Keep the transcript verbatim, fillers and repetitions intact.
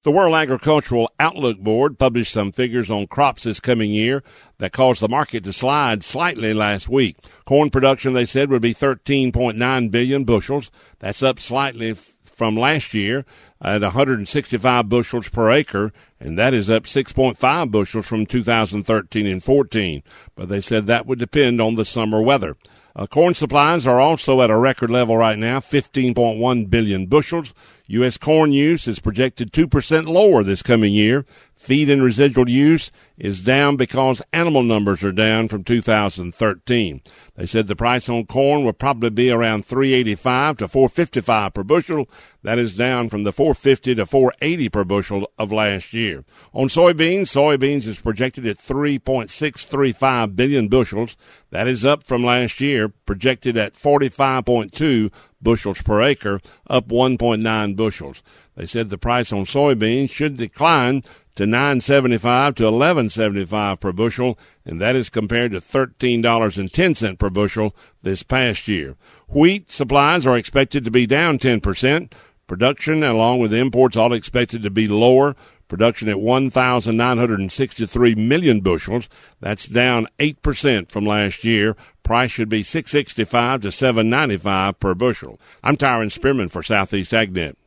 The World Agricultural Outlook Board published some figures on crops this coming year that caused the market to slide slightly last week. Corn production, they said, would be thirteen point nine billion bushels. That's up slightly f- from last year at one hundred sixty-five bushels per acre, and that is up six point five bushels from two thousand thirteen and fourteen. But they said that would depend on the summer weather. Uh, corn supplies are also at a record level right now, fifteen point one billion bushels. U S corn use is projected two percent lower this coming year. Feed and residual use is down because animal numbers are down from two thousand thirteen. They said the price on corn will probably be around three eighty-five to four fifty-five per bushel. That is down from the four fifty to four eighty per bushel of last year. On soybeans, soybeans is projected at three point six three five billion bushels. That is up from last year, projected at forty-five point two bushels per acre, up one point nine bushels. They said the price on soybeans should decline to nine seventy-five to eleven seventy-five per bushel, and that is compared to thirteen dollars and ten cents per bushel this past year. Wheat supplies are expected to be down ten percent. Production, along with imports, all expected to be lower. Production at one thousand nine hundred sixty-three million bushels. That's down eight percent from last year. Price should be six sixty-five to seven ninety-five per bushel. I'm Tyron Spearman for Southeast AgNet.